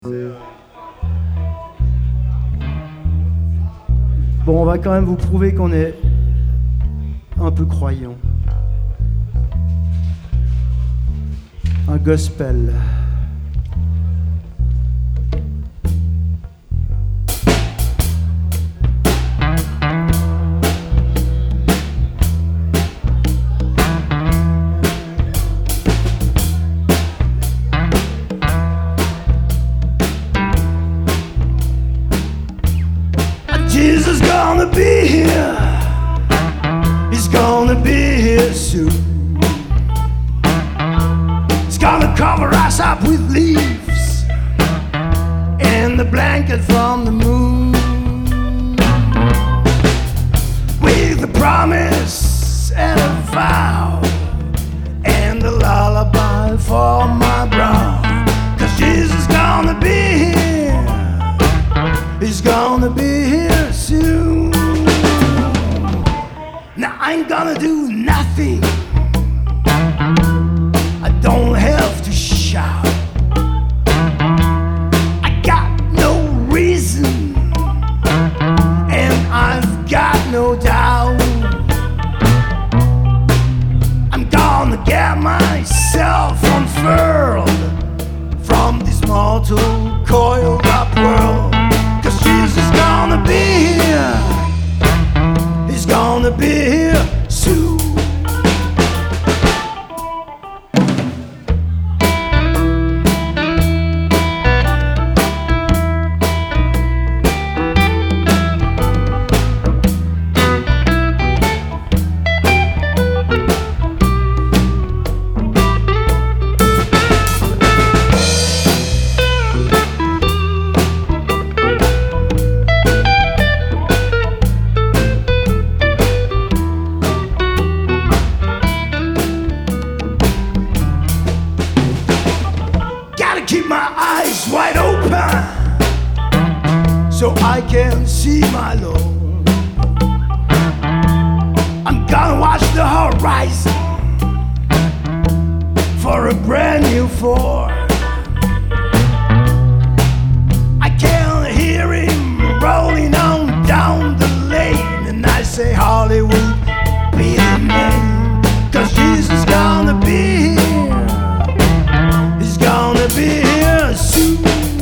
Bon, on va quand même vous prouver qu'on est un peu croyant. Un gospel. Jesus gonna be here. He's gonna be here soon. He's gonna cover us up with leaves and the blanket from the moon, with a promise and a vow and a lullaby for my brow. 'Cause Jesus gonna be here. He's gonna be here soon. Now I ain't gonna do nothing. I don't have to shout. I got no reason, and I've got no doubt. I'm gonna get myself unfurled from this mortal coiled up world. 'Cause Jesus gonna be here. He's gonna be here soon. Keep my eyes wide open so I can see my Lord. I'm gonna watch the horizon for a brand new Ford. I can hear him rolling on down the lane, and I say Hollywood be the name. 'Cause Jesus gonna be here. He's gonna be here soon.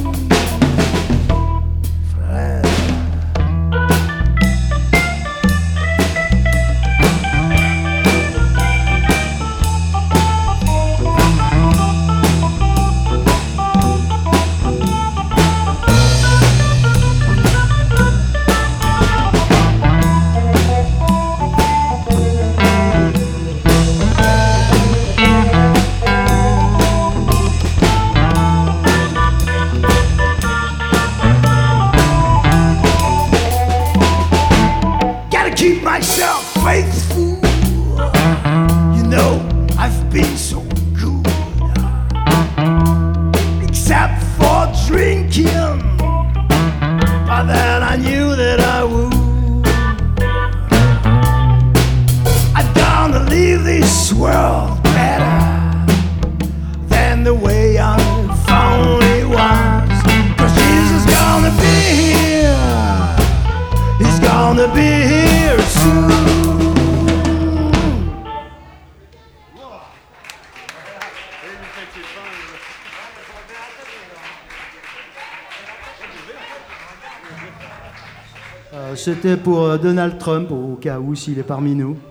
Keep myself faithful. You know I've been so good, except for drinking, but then I knew that I would. I'm gonna leave this world better than the way I found it was. 'Cause Jesus gonna be here. He's gonna be here soon. C'était pour Donald Trump, au cas où, s'il est parmi nous.